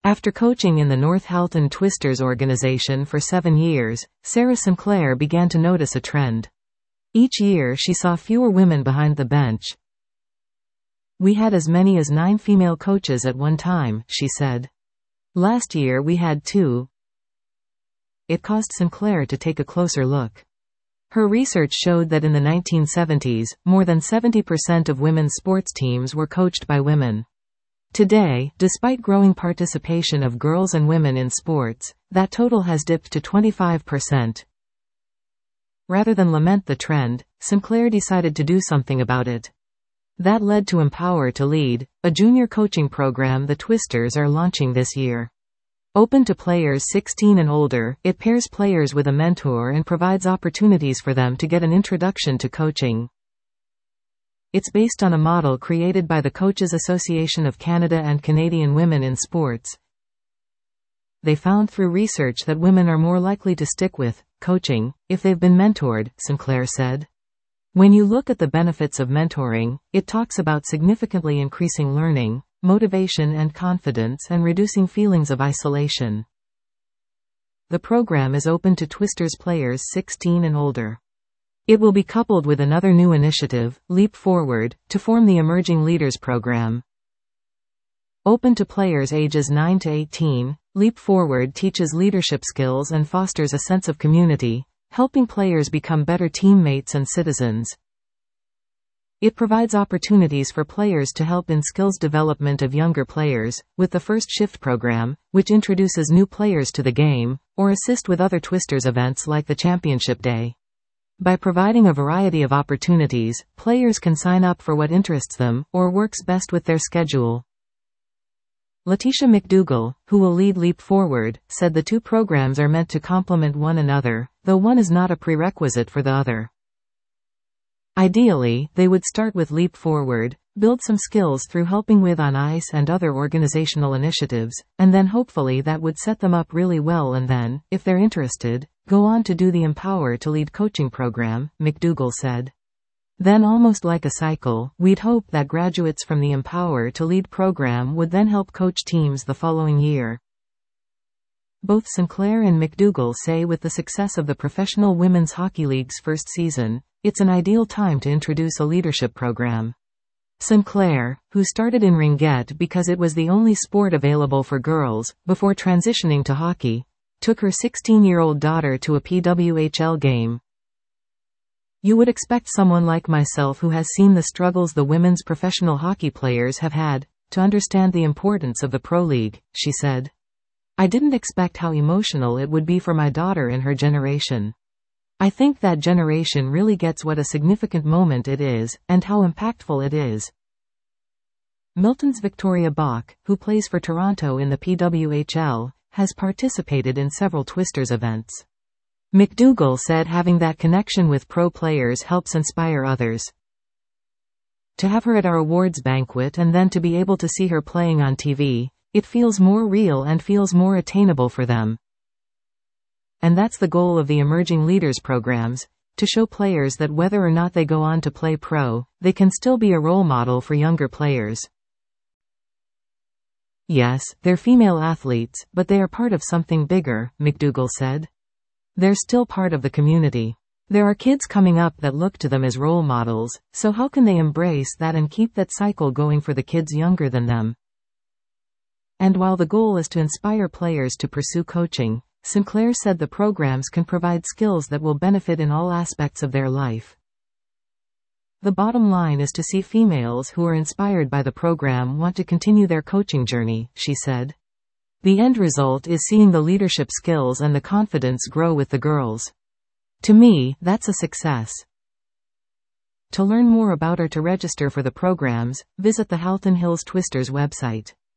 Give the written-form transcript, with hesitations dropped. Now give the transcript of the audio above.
After coaching in the North Halton Twisters organization for 7 years, Sarah Sinclair began to notice a trend. Each year she saw fewer women behind the bench. "We had as many as 9 female coaches at one time," she said. "Last year we had 2. It caused Sinclair to take a closer look. Her research showed that in the 1970s, more than 70% of women's sports teams were coached by women. Today, despite growing participation of girls and women in sports, that total has dipped to 25%. Rather than lament the trend, Sinclair decided to do something about it. That led to Empower to Lead, a junior coaching program the Twisters are launching this year. Open to players 16 and older, it pairs players with a mentor and provides opportunities for them to get an introduction to coaching. It's based on a model created by the Coaches Association of Canada and Canadian Women in Sports. They found through research that women are more likely to stick with coaching if they've been mentored, Sinclair said. When you look at the benefits of mentoring, it talks about significantly increasing learning, motivation and confidence and reducing feelings of isolation. The program is open to Twisters players 16 and older. It will be coupled with another new initiative, Leap Forward, to form the Emerging Leaders Program. Open to players ages 9 to 18, Leap Forward teaches leadership skills and fosters a sense of community, helping players become better teammates and citizens. It provides opportunities for players to help in skills development of younger players, with the First Shift program, which introduces new players to the game, or assist with other Twisters events like the Championship Day. By providing a variety of opportunities, players can sign up for what interests them, or works best with their schedule. Letitia McDougall, who will lead Leap Forward, said the 2 programs are meant to complement one another, though one is not a prerequisite for the other. Ideally, they would start with Leap Forward, build some skills through helping with on ice and other organizational initiatives, and then hopefully that would set them up really well and then, if they're interested, go on to do the Empower to Lead coaching program, McDougall said. Then almost like a cycle, we'd hope that graduates from the Empower to Lead program would then help coach teams the following year. Both Sinclair and McDougall say with the success of the Professional Women's Hockey League's first season, it's an ideal time to introduce a leadership program. Sinclair, who started in ringette because it was the only sport available for girls, before transitioning to hockey, took her 16-year-old daughter to a PWHL game. "You would expect someone like myself who has seen the struggles the women's professional hockey players have had, to understand the importance of the Pro League," she said. "I didn't expect how emotional it would be for my daughter in her generation. I think that generation really gets what a significant moment it is, and how impactful it is." Milton's Victoria Bach, who plays for Toronto in the PWHL, has participated in several Twisters events. McDougall said having that connection with pro players helps inspire others. "To have her at our awards banquet and then to be able to see her playing on TV, it feels more real and feels more attainable for them. And that's the goal of the Emerging Leaders programs, to show players that whether or not they go on to play pro, they can still be a role model for younger players." "Yes, they're female athletes, but they are part of something bigger," McDougall said. "They're still part of the community. There are kids coming up that look to them as role models, so how can they embrace that and keep that cycle going for the kids younger than them?" And while the goal is to inspire players to pursue coaching, Sinclair said the programs can provide skills that will benefit in all aspects of their life. "The bottom line is to see females who are inspired by the program want to continue their coaching journey," she said. "The end result is seeing the leadership skills and the confidence grow with the girls. To me, that's a success." To learn more about or to register for the programs, visit the Halton Hills Twisters website.